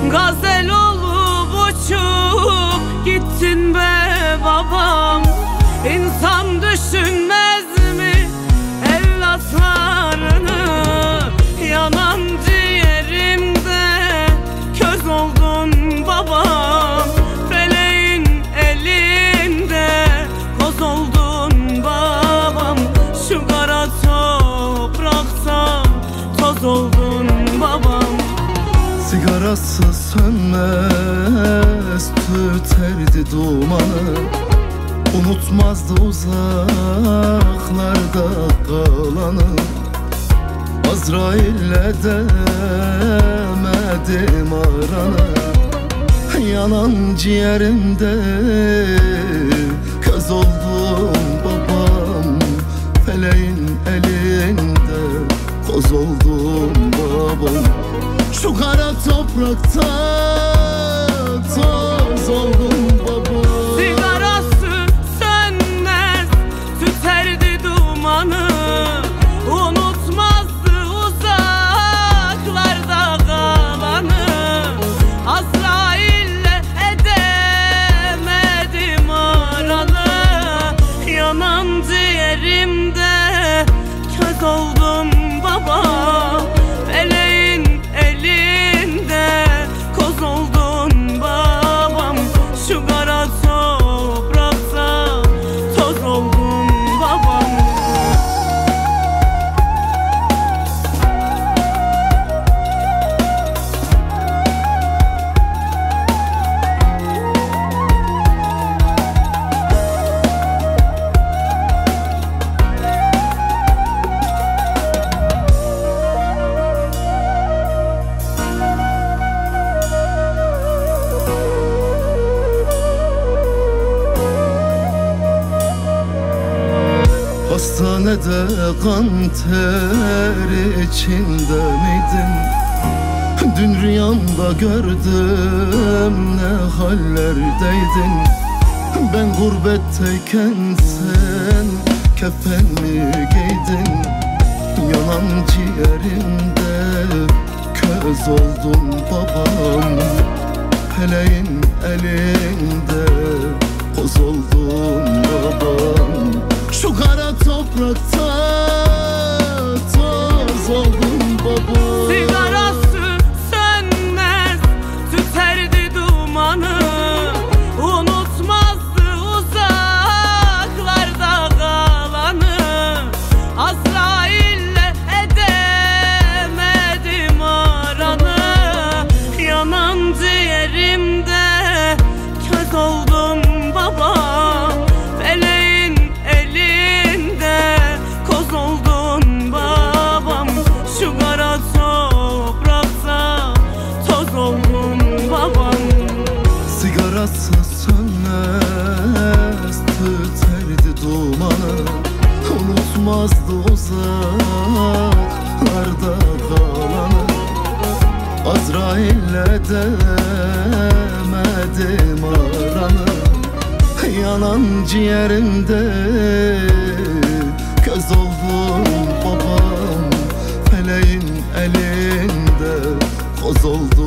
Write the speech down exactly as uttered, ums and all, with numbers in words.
Gazel olup uçup gittin be babam. İnsan düşünmez mi evlatlarını? Yanan ciğerimde köz oldun babam. Feleğin elinde koz oldun babam. Şu kara toprakta toz oldun babam. Sigarası sönmez, tüterdi dumanı. Unutmazdı uzaklarda kalanı. Azrail'le demedim aranı. Yanan ciğerimde köz oldum babam. Feleğin elinde koz oldum babam. Şu kara toprakta toz oldum babam. Sigarası sönmez, tüterdi dumanı. Unutmazdı uzaklarda kalanı. Azrail'le edemedim aranı. Yanan ciğerimde köz oldum baba. Feleğin elinde koz oldun babam. Şu kara toprakta toz oldun babam. Hastanede kan ter içinde miydin? Dün rüyamda gördüm ne hallerdeydin. Ben gurbetteyken sen kefen mi giydin? Yanan ciğerimde köz oldun babam. Feleğin elinde koz oldun babam. Şu kara toprakta toz oldum babam. Sigarası sönmez, tüterdi dumanı. Unutmazdı uzaklarda kalanı. Azrail'le edemedim aranı. Yanan ciğerimde köz oldum baba. Feleğin elinde koz oldun babam. Şu kara toprakta toz oldun babam. Sigarası sönmez, tüterdi dumanı. Unutmazdı uzaklarda kalanı. Azrail'le demedim aranı. Yanan ciğerimde köz oldum babam. Feleğin elinde koz oldum